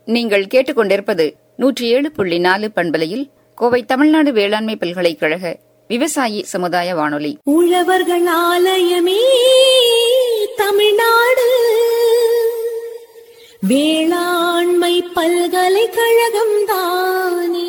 நீங்கள் கேட்டுக்கொண்டிருப்பது 107.4 பண்பலையில் கோவை தமிழ்நாடு வேளாண்மை பல்கலைக்கழக விவசாயி சமுதாய வானொலி. உழவர்கள் ஆலயமே தமிழ்நாடு வேளாண்மை பல்கலைக்கழகம் தானே.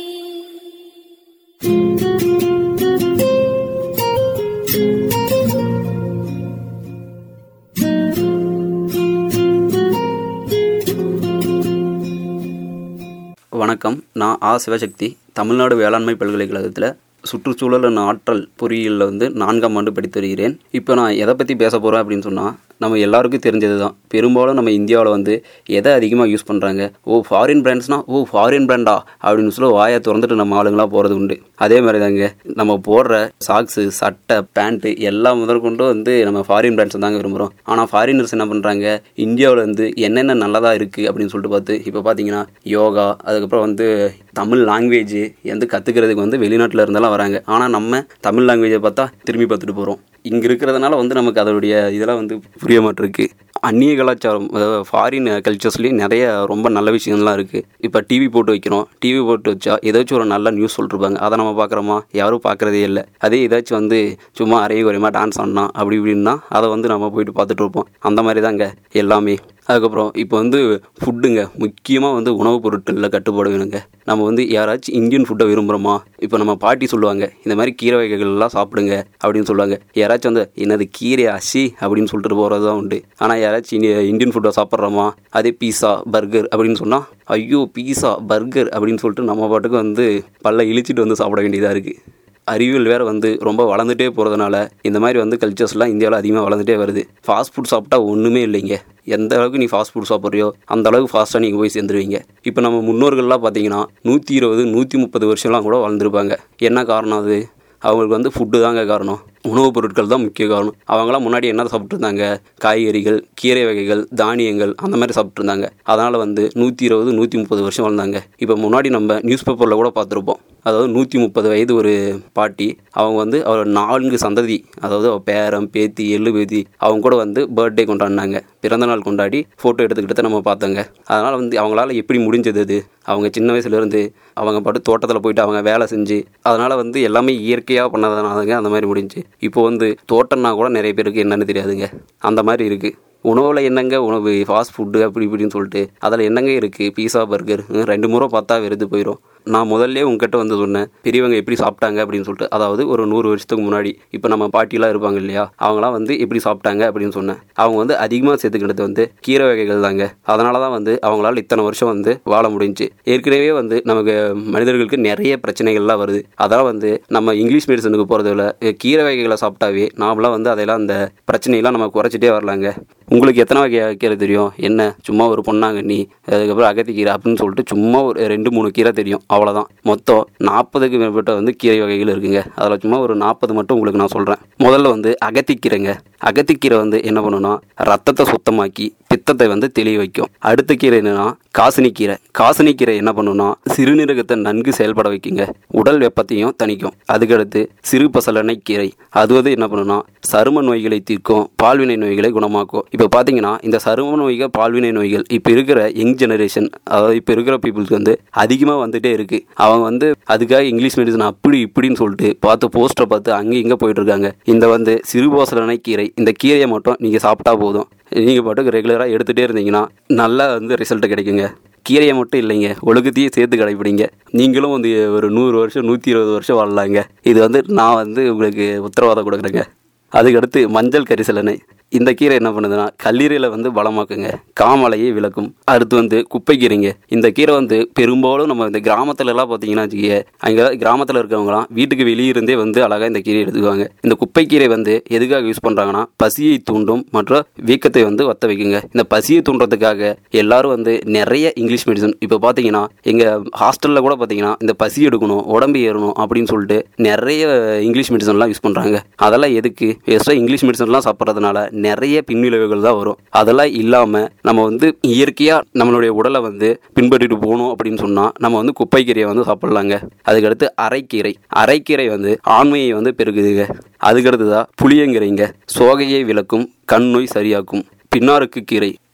வணக்கம். நான் சிவசக்தி. தமிழ்நாடு வேளாண்மை பல்கலைக்கழகத்தில் சுற்றுச்சூழல் ஆற்றல் பொறியியலில் 4ஆம் ஆண்டு படித்து வருகிறேன். இப்போ நான் எதை பற்றி பேச போகிறேன் அப்படின்னு சொன்னால், நம்ம எல்லாருக்கும் தெரிஞ்சது தான். பெரும்பாலும் நம்ம இந்தியாவில் எதை அதிகமாக யூஸ் பண்ணுறாங்க, ஃபாரின் பிராண்ட்ஸ்னால் ஃபாரின் பிராண்டா அப்படின்னு சொல்லி வாயை திறந்துட்டு நம்ம ஆளுங்களாக போகிறது உண்டு. அதே மாதிரி தாங்க நம்ம போடுற சாக்ஸு, சட்டை, பேண்ட்டு எல்லாம் முதற்கொண்டு நம்ம ஃபாரின் பிராண்ட்ஸ் தாங்க விரும்புகிறோம். ஆனால் ஃபாரினர்ஸ் என்ன பண்ணுறாங்க, இந்தியாவில் என்னென்ன நல்லதாக இருக்குது அப்படின்னு சொல்லிட்டு பார்த்து இப்போ பார்த்தீங்கன்னா யோகா, அதுக்கப்புறம் தமிழ் லாங்குவேஜ் கற்றுக்கிறதுக்கு வெளிநாட்டில் இருந்தெல்லாம் வராங்க. ஆனால் நம்ம தமிழ் லாங்குவேஜை பார்த்தா திரும்பி பார்த்துட்டு போகிறோம். இங்கே இருக்கிறதுனால நமக்கு அதோடைய இதெல்லாம் புரிய மாட்டிருக்கு. அந்நிய கலாச்சாரம், அதாவது ஃபாரின் கல்ச்சர்ஸ்லேயும் நிறைய ரொம்ப நல்ல விஷயங்கள்லாம் இருக்குது. இப்போ டிவி போட்டு வைக்கிறோம். டிவி போட்டு வச்சா ஏதாச்சும் ஒரு நல்ல நியூஸ் சொல்லிருப்பாங்க. அதை நம்ம பார்க்குறோமா? யாரும் பார்க்குறதே இல்லை. அதே ஏதாச்சும் சும்மா அரைய குறையமாக டான்ஸ் ஆடினா அப்படி இப்படின்னா அதை நம்ம போயிட்டு பார்த்துட்டு இருப்போம். அந்த மாதிரி தாங்க எல்லாமே. அதுக்கப்புறம் இப்போ ஃபுட்டுங்க, முக்கியமாக உணவுப் பொருட்களில் கட்டுப்பாடு வேணுங்க. நம்ம யாராச்சும் இந்தியன் ஃபுட்டை விரும்புகிறோமா? இப்போ நம்ம பாட்டி சொல்லுவாங்க, இந்த மாதிரி கீரை வகைகள்லாம் சாப்பிடுங்க அப்படின்னு சொல்லுவாங்க. யாராச்சும் என்னது கீரை அசி அப்படின்னு சொல்லிட்டு போகிறது தான் உண்டு. ஆனால் யாராச்சும் இந்தியன் ஃபுட்டை சாப்பிட்றோமா? அதே பீஸா, பர்கர் அப்படின்னு சொன்னால், ஐயோ பீஸா பர்கர் அப்படின்னு சொல்லிட்டு நம்ம பாட்டுக்கு பல்ல இழிச்சிட்டு சாப்பிட வேண்டியதாக இருக்குது. அறிவியல் வேறு ரொம்ப வளர்ந்துட்டே போகிறதுனால இந்த மாதிரி கல்ச்சர்ஸ்லாம் இந்தியாவில் அதிகமாக வளர்ந்துட்டே வருது. ஃபாஸ்ட் ஃபுட் சாப்பிட்டா ஒன்றுமே இல்லைங்க. எந்த அளவுக்கு நீ ஃபாஸ்ட் ஃபுட் சாப்பிட்றியோ அந்த அளவுக்கு ஃபாஸ்ட்டாக நீங்கள் போய் சேர்ந்துருவீங்க. இப்போ நம்ம முன்னோர்கள்லாம் பார்த்தீங்கன்னா 120, 130 வருஷம்லாம் கூட வாழ்ந்துருப்பாங்க. என்ன காரணம்? அது அவங்களுக்கு ஃபுட்டு தாங்க காரணம். உணவுப் பொருட்கள் தான் முக்கிய காரணம். அவங்களாம் முன்னாடி என்ன சாப்பிட்ருந்தாங்க? காய்கறிகள், கீரை வகைகள், தானியங்கள் அந்த மாதிரி சாப்பிட்ருந்தாங்க. அதனால் 120, 130 வருஷம் வாழ்ந்தாங்க. இப்போ முன்னாடி நம்ம நியூஸ் பேப்பரில் கூட பார்த்துருப்போம். அதாவது 130 வயது ஒரு பாட்டி, அவங்க அவர் 4 சந்ததி, அதாவது பேரம், பேத்தி, எள்ளு பேத்தி, அவங்க கூட பர்த்டே கொண்டாடினாங்க. பிறந்தநாள் கொண்டாடி ஃபோட்டோ எடுத்துக்கிட்டு நம்ம பார்த்தோங்க. அதனால் அவங்களால எப்படி முடிஞ்சது? அது அவங்க சின்ன வயசுலேருந்து அவங்க பாட்டு தோட்டத்தில் போயிட்டு அவங்க வேலை செஞ்சு, அதனால் எல்லாமே இயற்கையாக பண்ணதுனாலங்க அந்த மாதிரி முடிஞ்சு. இப்போ தோட்டம்னா கூட நிறைய பேருக்கு என்னென்னு தெரியாதுங்க. அந்த மாதிரி இருக்குது. உணவில் என்னங்க உணவு, ஃபாஸ்ட் ஃபுட்டு அப்படி இப்படின்னு சொல்லிட்டு அதில் என்னங்க இருக்குது? பீஸா, பர்கர் 2 முறை பார்த்தா வெறுத்து போயிடும். நான் முதல்ல உங்ககிட்ட சொன்னேன் பெரியவங்க எப்படி சாப்பிட்டாங்க அப்படின்னு சொல்லிட்டு. அதாவது ஒரு 100 வருஷத்துக்கு முன்னாடி இப்போ நம்ம பாட்டிலாம் இருப்பாங்க இல்லையா, அவங்களாம் எப்படி சாப்பிட்டாங்க அப்படின்னு சொன்னேன். அவங்க அதிகமாக சேர்த்துக்கிட்டது கீரை வகைகள் தாங்க. அதனால தான் அவங்களால இத்தனை வருஷம் வாழ முடிஞ்சு. ஏற்கனவே நமக்கு மனிதர்களுக்கு நிறைய பிரச்சனைகள்லாம் வருது. அதெல்லாம் நம்ம இங்கிலீஷ் மெடிசனுக்கு போகிறதில்ல, கீரை வகைகளை சாப்பிட்டாவே நாமளாம் அதெல்லாம் அந்த பிரச்சனையெல்லாம் நம்ம குறைச்சிட்டே வரலாங்க. உங்களுக்கு எத்தனை வகை கீரை தெரியும்? என்ன சும்மா ஒரு பொன்னாங்கண்ணி, அதுக்கப்புறம் அகத்திக்கீரை அப்படின்னு சொல்லிட்டு சும்மா ஒரு 2-3 கீரை தெரியும், அவ்வளோதான். மொத்தம் 40க்கு மேற்பட்ட கீரை வகைகள் இருக்குங்க. அதில் சும்மா ஒரு 40 மட்டும் உங்களுக்கு நான் சொல்கிறேன். முதல்ல அகத்திக்கீரைங்க. அகத்திக்கீரை என்ன பண்ணுன்னா ரத்தத்தை சுத்தமாக்கி பித்தத்தை தெளிய வைக்கும். அடுத்த கீரை என்னன்னா காசினிக்கீரை. காசினிக்கீரை என்ன பண்ணுன்னா சிறுநீரகத்தை நன்கு செயல்பட வைக்குங்க, உடல் வெப்பத்தையும் தணிக்கும். அதுக்கடுத்து சிறு பசலனை கீரை. அது என்ன பண்ணுன்னா சரும நோய்களை தீர்க்கும், பால்வினை நோய்களை குணமாக்கும். இப்போ பார்த்தீங்கன்னா இந்த சரும நோய்கள், பால்வினை நோய்கள் இப்போ இருக்கிற யங் ஜெனரேஷன், அதாவது இப்போ இருக்கிற பீப்புள்ஸ்க்கு அதிகமாக வந்துட்டே இருக்குது. அவங்க அதுக்காக இங்கிலீஷ் மெடிசன் அப்படி இப்படின்னு சொல்லிட்டு பார்த்து போஸ்டரை பார்த்து அங்கே இங்கே போயிட்டு இருக்காங்க. இந்த சிறு பசலனை கீரை, இந்த கீரையை மட்டும் நீங்கள் சாப்பிட்டா போதும். நீங்கள் பாட்டுக்கு ரெகுலராக எடுத்துகிட்டே இருந்தீங்கன்னா நல்லா ரிசல்ட் கிடைக்குங்க. கீரையை மட்டும் இல்லைங்க, ஒழுக்கத்தையும் சேர்த்து கடைப்பிடிங்க. நீங்களும் ஒரு 100 வருஷம், 120 வருஷம் வாழலாங்க. இது நான் உங்களுக்கு உத்தரவாதம் கொடுக்குறேங்க. அதுக்கடுத்து மஞ்சள் கரிசலனை. இந்த கீரை என்ன பண்ணுதுன்னா கல்லீரலை பலமாக்குங்க, காமலையை விளக்கும். அடுத்து குப்பைக்கீரைங்க. இந்த கீரை பெரும்பாலும் நம்ம இந்த கிராமத்துலலாம் பார்த்தீங்கன்னா வச்சுக்க, அங்கே கிராமத்தில் இருக்கவங்களாம் வீட்டுக்கு வெளியிருந்தே அழகாக இந்த கீரை எடுத்துக்குவாங்க. இந்த குப்பைக்கீரை எதுக்காக யூஸ் பண்ணுறாங்கன்னா பசியை தூண்டும் மற்றும் வீக்கத்தை வத்த வைக்குங்க. இந்த பசியை தூண்டுறதுக்காக எல்லாரும் நிறைய இங்கிலீஷ் மெடிசன், இப்போ பார்த்தீங்கன்னா எங்கள் ஹாஸ்டலில் கூட பார்த்தீங்கன்னா இந்த பசி எடுக்கணும், உடம்பு ஏறணும் அப்படின்னு சொல்லிட்டு நிறைய இங்கிலீஷ் மெடிசன்லாம் யூஸ் பண்ணுறாங்க. அதெல்லாம் எதுக்கு? எக்ஸ்ட்ரா இங்கிலீஷ் மெடிசன்லாம் சாப்பிட்றதுனால நிறைய பின்விளைவுகள் தான் வரும். அதெல்லாம் இல்லாமல் நம்ம இயற்கையாக நம்மளுடைய உடலை பின்பற்றிட்டு போகணும் அப்படின்னு சொன்னால் நம்ம குப்பைக்கீரையை சாப்பிட்லாங்க. அதுக்கடுத்து அரைக்கீரை. அரைக்கீரை ஆண்மையை பெருகுதுங்க. அதுக்கடுத்து தான் புளியங்கீரைங்க. சோகையை விளக்கும், கண் நோய் சரியாக்கும். பின்னாருக்கு கீரை.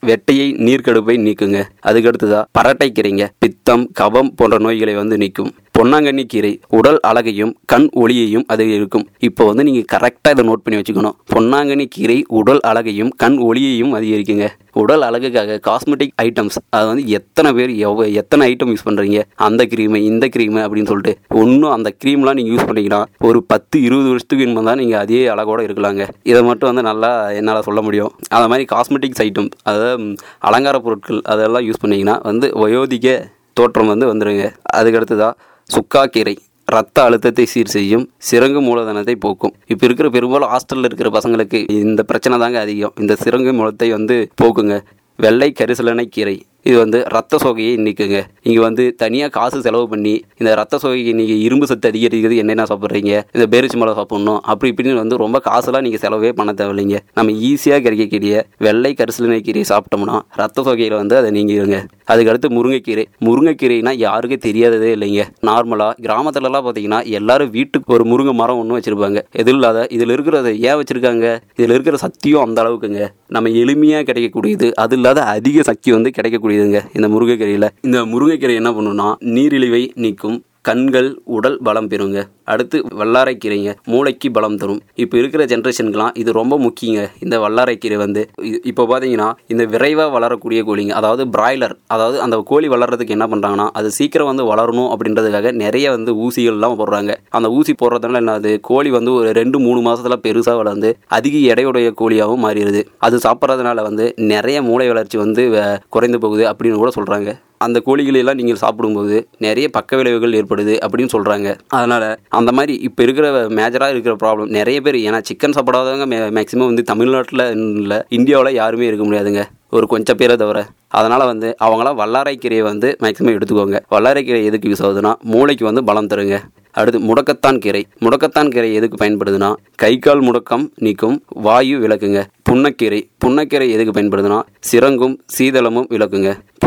வெட்டையை நீர்க்கடுப்பை நீக்குங்க. அதுக்கடுத்ததா பரட்டை கீரைங்க, பித்தம் கபம் போன்ற நோய்களை வந்து நீக்கும். பொன்னாங்கண்ணி கீரை உடல் அழகையும் கண் ஒளியையும் அதிகரிக்கும். இப்போ வந்து நீங்கள் கரெக்டாக இதை நோட் பண்ணி வச்சுக்கணும். பொன்னாங்கண்ணி கீரை உடல் அழகையும் கண் ஒளியையும் அதிகரிக்குங்க. உடல் அழகுக்காக காஸ்மெட்டிக் ஐட்டம்ஸ், அது வந்து எத்தனை பேர் எத்தனை ஐட்டம் யூஸ் பண்ணுறீங்க, அந்த க்ரீமு இந்த க்ரீமு அப்படின்னு சொல்லிட்டு. ஒன்றும் அந்த க்ரீம்லாம் நீங்கள் யூஸ் பண்ணிங்கன்னா ஒரு 10-20 வருஷத்துக்கு இனிமே தான் நீங்கள் அதே அழகோடு இருக்கலாங்க. இதை மட்டும் வந்து நல்லா என்னால் சொல்ல முடியும். அந்த மாதிரி காஸ்மெட்டிக்ஸ் ஐட்டம், அதாவது அலங்கார பொருட்கள் அதெல்லாம் யூஸ் பண்ணிங்கன்னா வந்து வயோதிக தோற்றம் வந்து வந்துடுங்க. அதுக்கடுத்துதான் சுக்காக்கீரை ரத்த அழுத்தத்தை சீர் செய்யும், சிரங்கு மூலதனத்தை போக்கும். இப்போ இருக்கிற பெரும்பாலும் ஹாஸ்டலில் இருக்கிற பசங்களுக்கு இந்த பிரச்சனை தாங்க அதிகம். இந்த சிரங்கு மூலத்தை வந்து போக்குங்க. வெள்ளை கரிசலனை கீரை, இது வந்து ரத்த சோகையை நீக்குங்க. நீங்கள் வந்து தனியாக காசு செலவு பண்ணி இந்த ரத்த சோகைக்கு நீங்கள் இரும்பு சத்து அதிகரிக்கிறது என்னென்ன சாப்பிட்றீங்க, இந்த பேரிச்சம்பழம் சாப்பிட்ணும் அப்படி இப்படின்னு வந்து ரொம்ப காசுலாம் நீங்கள் செலவே பண்ண தேவையில்லைங்க. நம்ம ஈஸியாக கிடைக்கக்கூடிய வெள்ளை கரிசலனை கீரையை சாப்பிட்டோம்னா ரத்த சோகையில் வந்து அதை நீங்கிடுங்க. அதுக்கடுத்து முருங்கைக்கீரைனா யாருக்கே தெரியாததே இல்லைங்க. நார்மலாக கிராமத்துலலாம் பார்த்தீங்கன்னா எல்லாரும் வீட்டுக்கு ஒரு முருங்கை மரம் ஒன்று வச்சுருப்பாங்க. இதில் இருக்கிறத ஏன் வச்சுருக்காங்க, இதில் இருக்கிற சக்தியும் அந்த அளவுக்குங்க. நம்ம எளிமையாக கிடைக்கக்கூடியது, அது இல்லாத அதிக சக்தி வந்து கிடைக்கக்கூடியதுங்க இந்த முருங்கைக்கீரையில். இந்த முருங்கைக்கீரை என்ன பண்ணுன்னா நீரிழிவை நீக்கும், கண்கள் உடல் பலம் பெறுங்க. அடுத்து வல்லாரைக்கீரைங்க, மூளைக்கு பலம் தரும். இப்போ இருக்கிற ஜென்ரேஷனுக்குலாம் இது ரொம்ப முக்கியங்க. இந்த வல்லாரைக்கீரை வந்து இப்போ பார்த்தீங்கன்னா இந்த விரைவாக வளரக்கூடிய கோழிங்க, அதாவது பிராய்லர், அதாவது அந்த கோழி வளர்கிறதுக்கு என்ன பண்ணுறாங்கன்னா அது சீக்கிரம் வந்து வளரணும் அப்படின்றதுக்காக நிறைய வந்து ஊசிகள்லாம் போடுறாங்க. அந்த ஊசி போடுறதுனால என்னது, கோழி வந்து ஒரு 2-3 மாதத்தில் பெருசாக வளர்ந்து அதிக எடையுடைய கோழியாகவும் மாறிடுது. அது சாப்பிட்றதுனால வந்து நிறைய மூளை வளர்ச்சி வந்து குறைந்து போகுது அப்படின்னு கூட சொல்கிறாங்க. அந்த கோழிகளெல்லாம் நீங்கள் சாப்பிடும்போது நிறைய பக்க விளைவுகள் ஏற்படுது அப்படின்னு சொல்கிறாங்க. அதனால் அந்த மாதிரி இப்போ இருக்கிற மேஜராக இருக்கிற ப்ராப்ளம் நிறைய பேர், ஏன்னா சிக்கன் சாப்பிடாதவங்க மேக்ஸிமம் வந்து தமிழ்நாட்டில் இல்லை, இந்தியாவில் யாருமே இருக்க முடியாதுங்க, ஒரு கொஞ்சம் பேரை தவிர. அதனால் வந்து அவங்களாம் வல்லாரைக்கீரையை வந்து மேக்ஸிமம் எடுத்துக்கோங்க. வல்லாரைக்கீரை எதுக்கு யூஸ் ஆகுதுன்னா மூளைக்கு வந்து பலம் தருங்க. அடுத்து முடக்கத்தான் கீரை எதுக்கு பயன்படுதுன்னா கை கால் முடக்கம் நீக்கும், வாயு விளக்குங்க. புன்னக்கீரை எதுக்கு பயன்படுதுன்னா சிரங்கும் சீதளமும் விளக்குங்க.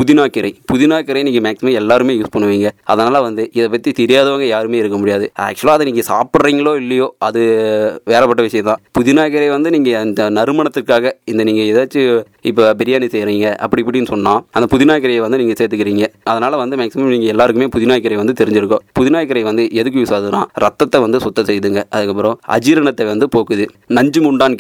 புதினா கீரை நீங்கள் மேக்ஸிமம் எல்லாருமே யூஸ் பண்ணுவீங்க. அதனால் வந்து இதை பற்றி தெரியாதவங்க யாருமே இருக்க முடியாது. ஆக்சுவலாக அதை நீங்கள் சாப்பிட்றீங்களோ இல்லையோ அது வேறப்பட்ட விஷயம் தான். புதினா கீரை வந்து நீங்கள் அந்த நறுமணத்துக்காக இந்த நீங்கள் ஏதாச்சும் இப்போ பிரியாணி செய்கிறீங்க அப்படி இப்படின்னு சொன்னால் அந்த புதினா கீரையை வந்து நீங்கள் சேர்த்துக்கிறீங்க. அதனால் வந்து மேக்ஸிமம் நீங்கள் எல்லாருக்குமே புதினா கீரை வந்து தெரிஞ்சிருக்கும். புதினா கீரை வந்து எதுக்கு யூஸ் ஆகுதுன்னா ரத்தத்தை வந்து சுத்தம் செய்யுதுங்க. அதுக்கப்புறம் அஜீரணத்தை வந்து போக்குது. நஞ்சு முண்டான்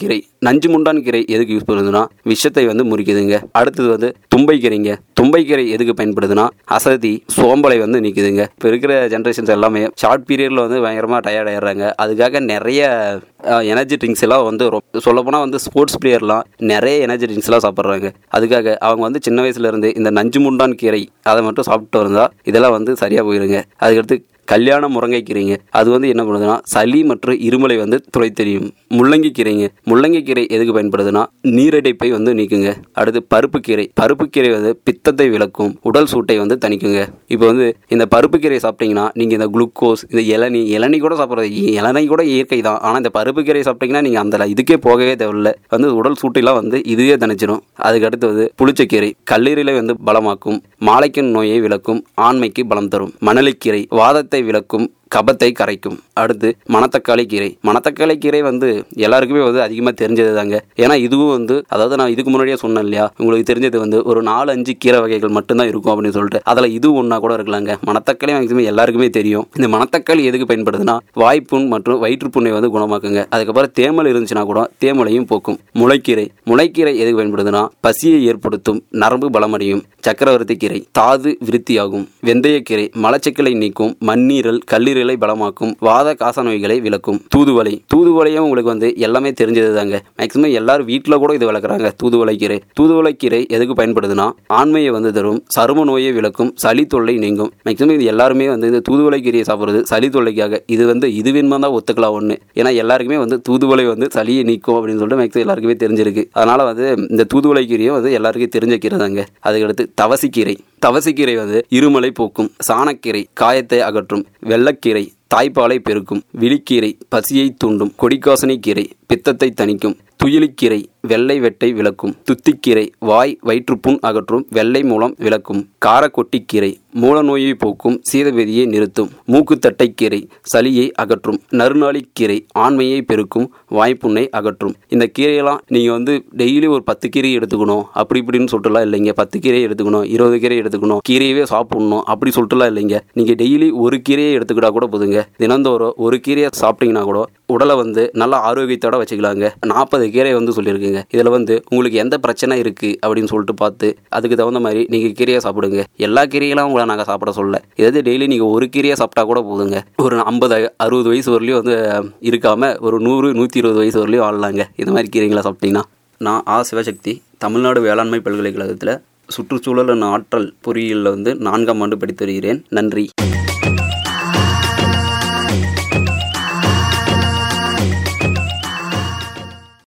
கீரை எதுக்கு யூஸ் பண்ணுதுன்னா விஷத்தை வந்து முறிக்குதுங்க. அடுத்தது வந்து தும்பைக்கீரை எதுக்கு பயன்படுதுன்னா அசதி சோம்பலை வந்து நீக்குதுங்க. இப்போ இருக்கிற ஜென்ரேஷன்ஸ் எல்லாமே ஷார்ட் பீரியடில் வந்து பயங்கரமாக டயர்ட் ஆயிடுறாங்க. அதுக்காக நிறைய எனர்ஜி ட்ரிங்க்ஸ் எல்லாம் வந்து சொல்லப்போனால் வந்து ஸ்போர்ட்ஸ் பிளேயர்லாம் நிறைய எனர்ஜி ட்ரிங்க்ஸ் எல்லாம் சாப்பிட்றாங்க. அதுக்காக அவங்க வந்து சின்ன வயசுலேருந்து இந்த நஞ்சு முண்டான் கீரை அதை மட்டும் சாப்பிட்டு வந்தால் இதெல்லாம் வந்து சரியாக போயிடுங்க. அதுக்கடுத்து கல்யாண முருங்கைக்கீரைங்க, அது வந்து என்ன பண்ணுதுன்னா சளி மற்றும் இருமலை வந்து துளைத்தெறியும். முள்ளங்கி கீரை எதுக்கு பயன்படுதுன்னா நீரடைப்பை வந்து நீக்குங்க. அடுத்து பருப்பு கீரை வந்து பித்தத்தை விளக்கும், உடல் சூட்டை வந்து தணிக்குங்க. இப்போ வந்து இந்த பருப்பு கீரை சாப்பிட்டீங்கன்னா நீங்கள் இந்த குளுக்கோஸ், இந்த இளநீ கூட சாப்பிட்றது, இளநீ கூட இயற்கை தான், ஆனால் இந்த பருப்பு கீரை சாப்பிட்டீங்கன்னா நீங்கள் அந்த இதுக்கே போகவே தேவையில்லை, வந்து உடல் சூட்டையெல்லாம் வந்து இதுவே தணிச்சிடும். அதுக்கு அடுத்து வந்து புளிச்சக்கீரை கல்லீரலை வந்து பலமாக்கும், மாலைக்கண் நோயை விளக்கும், ஆண்மைக்கு பலம் தரும். மணலிக்கீரை வாதத்தை விளக்கும், கபத்தை கரைக்கும். அடுத்து மணத்தக்காளி கீரை வந்து எல்லாருக்குமே வந்து அதிகமாக தெரிஞ்சது தாங்க. ஏன்னா இதுவும் வந்து, அதாவது நான் இதுக்கு முன்னாடியே சொன்னேன் இல்லையா, உங்களுக்கு தெரிஞ்சது வந்து ஒரு 4-5 கீரை வகைகள் மட்டும்தான் இருக்கும் அப்படின்னு சொல்லிட்டு, அதில் இதுவும் ஒன்றா கூட இருக்கலாங்க. மணத்தக்காளி மேக்ஸிமம் எல்லாருக்குமே தெரியும். இந்த மணத்தக்காளி எதுக்கு பயன்படுதுன்னா வாய்ப்புண் மற்றும் வயிற்றுப்புண்ணை வந்து குணமாக்குங்க. அதுக்கப்புறம் தேமல் இருந்துச்சுன்னா கூட தேமலையும் போக்கும். முளைக்கீரை எதுக்கு பயன்படுதுன்னா பசியை ஏற்படுத்தும், நரம்பு பலமடையும். சக்கரவர்த்தி கீரை தாது விருத்தியாகும். வெந்தயக்கீரை மலச்சிக்கலை நீக்கும், மண்ணீரல் கல்லீரலை பலமாக்கும், வாத காச நோய்களை விளக்கும். தூதுவளையும் உங்களுக்கு வந்து எல்லாமே தெரிஞ்சது தாங்க. மேக்ஸிமம் எல்லாரும் வீட்டில் கூட இது வளர்க்குறாங்க. தூதுவளைக்கீரை எதுக்கு பயன்படுதுன்னா ஆண்மையை வந்து தரும், சரும நோயை விளக்கும், சளி தொல்லை நீங்கும். மேக்ஸிமம் இது எல்லாருமே வந்து இந்த தூதுவளைக்கீரையை சாப்பிட்றது சளி தொல்லைக்காக. இது வந்து இதுவின்மா தான் ஒத்துக்கலாம் ஒன்று. ஏன்னா எல்லாருக்குமே வந்து தூதுவளை வந்து சளியை நீக்கும் அப்படின்னு சொல்லிட்டு மேக்ஸிமம் எல்லாருக்குமே தெரிஞ்சிருக்கு. அதனால வந்து இந்த தூதுவளைக்கீரையும் வந்து எல்லாருக்கும் தெரிஞ்ச கீரை தாங்க. அதுக்கடுத்து தவசிக்கீரை வந்து இருமலை போக்கும், சாணக்கீரை காயத்தை அகற்றும், வெள்ளக்கீரை தாய்ப்பாலை பெருக்கும், விழிக்கீரை பசியை தூண்டும், கொடிக்காசனை கீரை பித்தத்தை தணிக்கும், துயிலிக்கீரை வெள்ளை வெட்டை விளக்கும். துத்திக்கீரை வாய் வயிற்றுப்புண் அகற்றும், வெள்ளை மூலம் விளக்கும். காரக்கொட்டிக்கீரை மூல நோயை போக்கும், சீதபேதியை நிறுத்தும். மூக்குத்தட்டைக்கீரை சளியை அகற்றும். நறுநாளிக்கீரை ஆண்மையை பெருக்கும், வாய்ப்புண்ணை அகற்றும். இந்த கீரையெல்லாம் நீங்கள் டெய்லி ஒரு 10 கீரை எடுத்துக்கணும் அப்படி இப்படின்னு சொல்லிட்டுலாம் இல்லைங்க. 10 கீரையை எடுத்துக்கணும், 20 கீரை எடுத்துக்கணும், கீரையவே சாப்பிடணும் அப்படி சொல்லிட்டுலாம் இல்லைங்க. நீங்கள் டெய்லி ஒரு கீரையை எடுத்துக்கிட்டா கூட போதுங்க. தினந்தோறும் ஒரு கீரையை சாப்பிட்டீங்கன்னா கூட உடலை நல்ல ஆரோக்கியத்தோட வச்சுக்கலாங்க. 40 கீரை சொல்லியிருக்குங்க. இதில் உங்களுக்கு எந்த பிரச்சனை இருக்குது அப்படின்னு சொல்லிட்டு பார்த்து அதுக்கு தகுந்த மாதிரி நீங்கள் கீரையை சாப்பிடுங்க. எல்லா கீரையெல்லாம் உங்களை நாங்கள் சாப்பிட சொல்ல. இதாவது டெய்லி நீங்கள் ஒரு கீரையை சாப்பிட்டா கூட போதுங்க. ஒரு 50-60 வயசு வரலையும் இருக்காமல் ஒரு 100-120 வயசு வரலையும் வாழலாங்க இந்த மாதிரி கீரைகளை சாப்பிட்டீங்கன்னா. நான் சிவசக்தி தமிழ்நாடு வேளாண்மை பல்கலைக்கழகத்தில் சுற்றுச்சூழல் ஆற்றல் பொறியியலில் 4ஆம் ஆண்டு படித்து வருகிறேன். நன்றி.